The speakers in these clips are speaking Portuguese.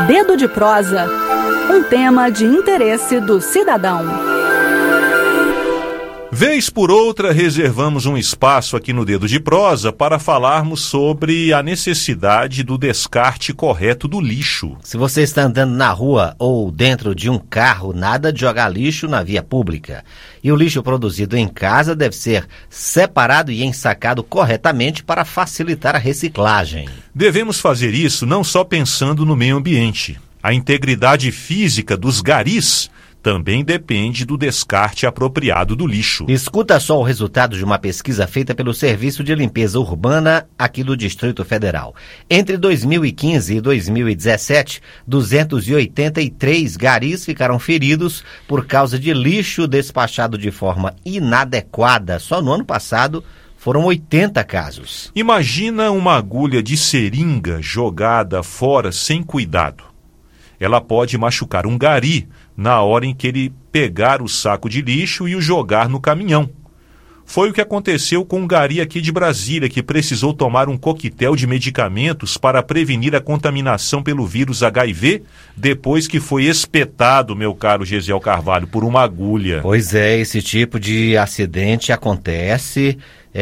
Dedo de prosa, um tema de interesse do cidadão. Vez por outra, reservamos um espaço aqui no Dedo de Prosa para falarmos sobre a necessidade do descarte correto do lixo. Se você está andando na rua ou dentro de um carro, nada de jogar lixo na via pública. E o lixo produzido em casa deve ser separado e ensacado corretamente para facilitar a reciclagem. Devemos fazer isso não só pensando no meio ambiente. A integridade física dos garis também depende do descarte apropriado do lixo. Escuta só o resultado de uma pesquisa feita pelo Serviço de Limpeza Urbana aqui do Distrito Federal. Entre 2015 e 2017, 283 garis ficaram feridos por causa de lixo despachado de forma inadequada. Só no ano passado foram 80 casos. Imagina uma agulha de seringa jogada fora sem cuidado. Ela pode machucar um gari na hora em que ele pegar o saco de lixo e o jogar no caminhão. Foi o que aconteceu com um gari aqui de Brasília, que precisou tomar um coquetel de medicamentos para prevenir a contaminação pelo vírus HIV, depois que foi espetado, meu caro Gesiel Carvalho, por uma agulha. Pois é, esse tipo de acidente acontece,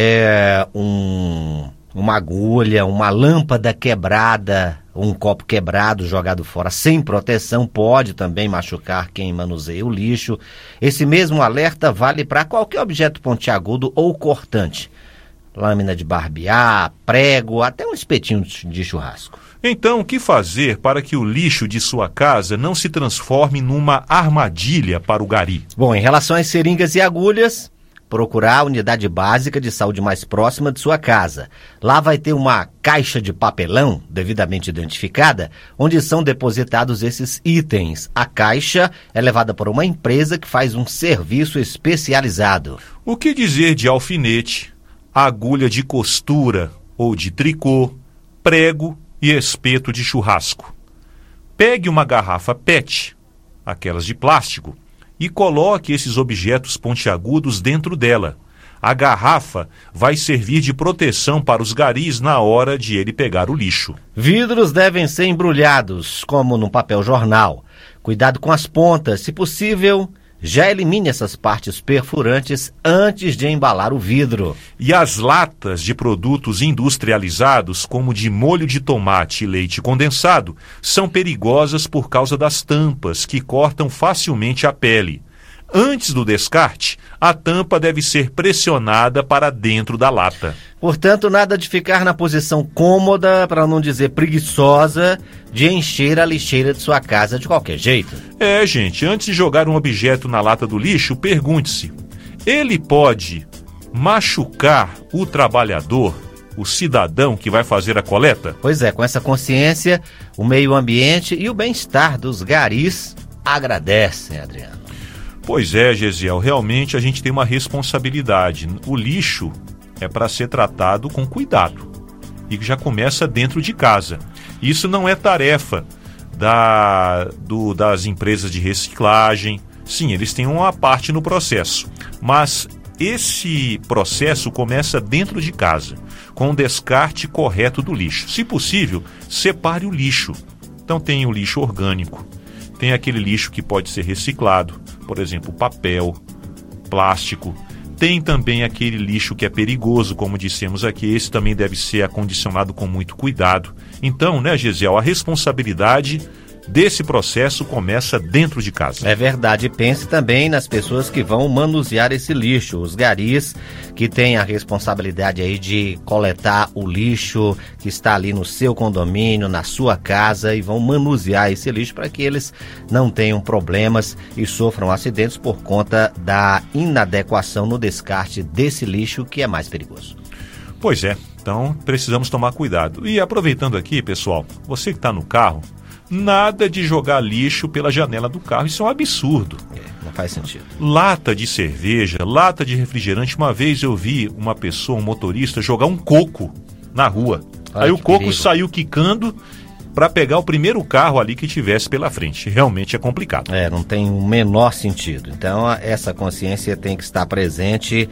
uma agulha, uma lâmpada quebrada, um copo quebrado jogado fora sem proteção pode também machucar quem manuseia o lixo. Esse mesmo alerta vale para qualquer objeto pontiagudo ou cortante. Lâmina de barbear, prego, até um espetinho de churrasco. Então, o que fazer para que o lixo de sua casa não se transforme numa armadilha para o gari? Bom, em relação às seringas e agulhas, procurar a unidade básica de saúde mais próxima de sua casa. Lá vai ter uma caixa de papelão, devidamente identificada, onde são depositados esses itens. A caixa é levada por uma empresa que faz um serviço especializado. O que dizer de alfinete, agulha de costura ou de tricô, prego e espeto de churrasco? Pegue uma garrafa PET, aquelas de plástico, e coloque esses objetos pontiagudos dentro dela. A garrafa vai servir de proteção para os garis na hora de ele pegar o lixo. Vidros devem ser embrulhados, como num papel jornal. Cuidado com as pontas, se possível, já elimine essas partes perfurantes antes de embalar o vidro. E as latas de produtos industrializados, como de molho de tomate e leite condensado, são perigosas por causa das tampas, que cortam facilmente a pele. Antes do descarte, a tampa deve ser pressionada para dentro da lata. Portanto, nada de ficar na posição cômoda, para não dizer preguiçosa, de encher a lixeira de sua casa de qualquer jeito. Gente, antes de jogar um objeto na lata do lixo, pergunte-se: ele pode machucar o trabalhador, o cidadão que vai fazer a coleta? Pois é, com essa consciência, o meio ambiente e o bem-estar dos garis agradecem, Adriano. Pois é, Gesiel, realmente a gente tem uma responsabilidade. O lixo é para ser tratado com cuidado e já começa dentro de casa. Isso não é tarefa das empresas de reciclagem. Sim, eles têm uma parte no processo, mas esse processo começa dentro de casa, com o descarte correto do lixo. Se possível, separe o lixo. Então tem o lixo orgânico, tem aquele lixo que pode ser reciclado, por exemplo, papel, plástico. Tem também aquele lixo que é perigoso, como dissemos aqui, esse também deve ser acondicionado com muito cuidado. Então, Gesiel, a responsabilidade desse processo começa dentro de casa. É verdade, pense também nas pessoas que vão manusear esse lixo, os garis que têm a responsabilidade aí de coletar o lixo que está ali no seu condomínio, na sua casa, e vão manusear esse lixo para que eles não tenham problemas e sofram acidentes por conta da inadequação no descarte desse lixo, que é mais perigoso. Pois é, então precisamos tomar cuidado. E aproveitando aqui, pessoal, você que está no carro, nada de jogar lixo pela janela do carro, isso é um absurdo. Não faz sentido. Lata de cerveja, lata de refrigerante. Uma vez eu vi uma pessoa, um motorista, jogar um coco na rua. Aí o coco perigo. Saiu quicando para pegar o primeiro carro ali que tivesse pela frente. Realmente é complicado. Não tem o menor sentido. Então essa consciência tem que estar presente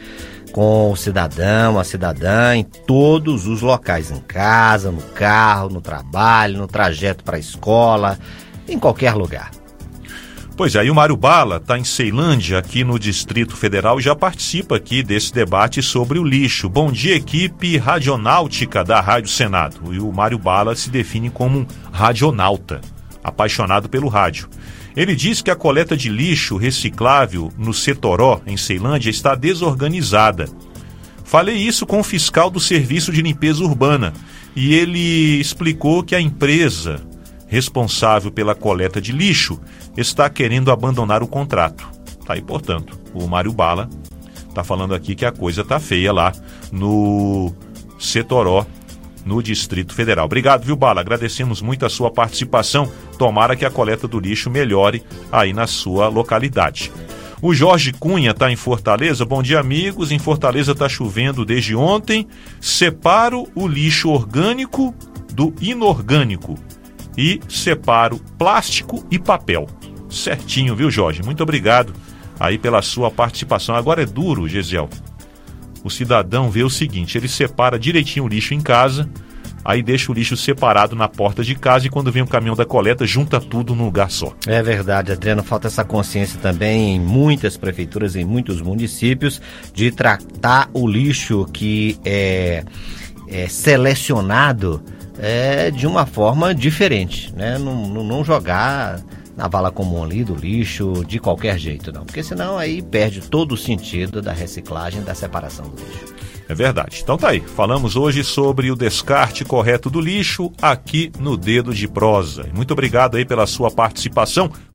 com o cidadão, a cidadã, em todos os locais, em casa, no carro, no trabalho, no trajeto para a escola, em qualquer lugar. Pois é, e o Mário Bala está em Ceilândia, aqui no Distrito Federal, e já participa aqui desse debate sobre o lixo. Bom dia, equipe radionáutica da Rádio Senado. E o Mário Bala se define como um radionauta, apaixonado pelo rádio. Ele diz que a coleta de lixo reciclável no Setoró, em Ceilândia, está desorganizada. Falei isso com o fiscal do Serviço de Limpeza Urbana e ele explicou que a empresa responsável pela coleta de lixo está querendo abandonar o contrato. Tá aí, portanto, o Mário Bala está falando aqui que a coisa tá feia lá no Setoró, no Distrito Federal. Obrigado, viu, Bala? Agradecemos muito a sua participação. Tomara que a coleta do lixo melhore aí na sua localidade. O Jorge Cunha está em Fortaleza. Bom dia, amigos. Em Fortaleza está chovendo desde ontem. Separo o lixo orgânico do inorgânico e separo plástico e papel. Certinho, viu, Jorge? Muito obrigado aí pela sua participação. Agora é duro, Gesiel. O cidadão vê o seguinte, ele separa direitinho o lixo em casa, aí deixa o lixo separado na porta de casa e quando vem o caminhão da coleta, junta tudo num lugar só. É verdade, Adriano, falta essa consciência também em muitas prefeituras, em muitos municípios, de tratar o lixo que é selecionado de uma forma diferente, né? Não jogar na vala comum ali do lixo de qualquer jeito, não. Porque senão aí perde todo o sentido da reciclagem, da separação do lixo. É verdade. Então tá aí. Falamos hoje sobre o descarte correto do lixo aqui no Dedo de Prosa. Muito obrigado aí pela sua participação.